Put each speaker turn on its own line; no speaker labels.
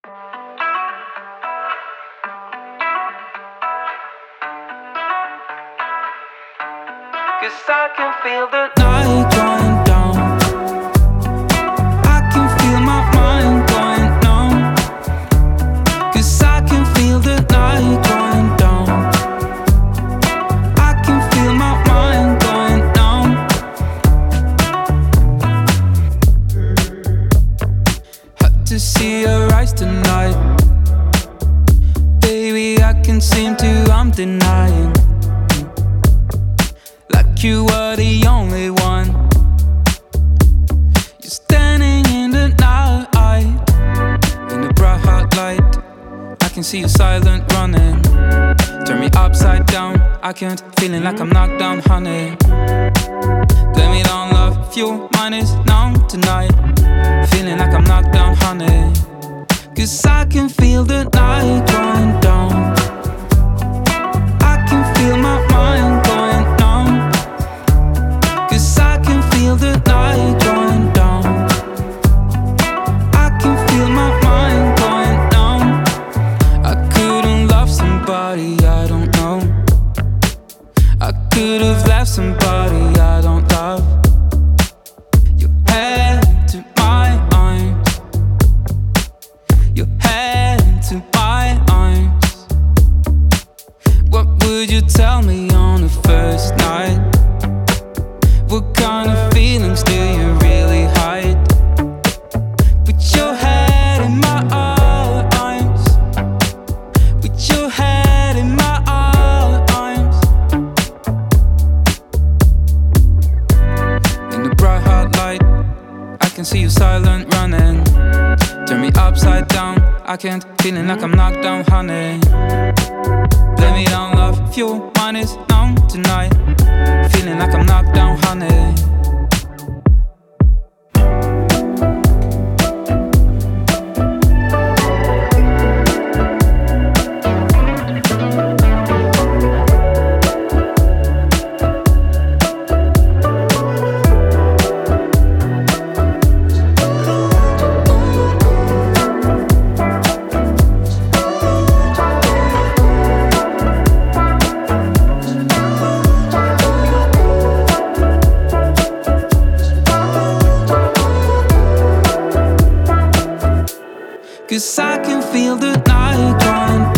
'Cause I can feel the night going down. I can feel my mind going numb. 'Cause I can feel the night going down. I can feel my mind going numb. Had to see her eyes tonight. Baby, I can seem to, I'm denying. Like you were the only one. You're standing in the night, in the bright hot light. I can see you silent running. Turn me upside down. I can't, feeling like I'm knocked down, honey. Blame it on love, fuel, mine is numb tonight. Feeling like I'm knocked down, honey. 'Cause I can feel the night going down. I can feel my mind going numb. 'Cause I can feel the night going down. I can feel my mind going numb. I couldn't love somebody I don't know. I could have left somebody I don't love. Your head to my arms. Your head to my arms. What would you tell me on the first night? What kind of feelings do you really hide? Put your head in my arms. Put your head in my arms. In the bright hot light, I can see you silent running. Turn me upside down. I can't, feeling like I'm knocked down, honey. Blame it on love, fuel, mine is numb tonight. Feeling like I'm knocked down, honey. Cause I can feel the night going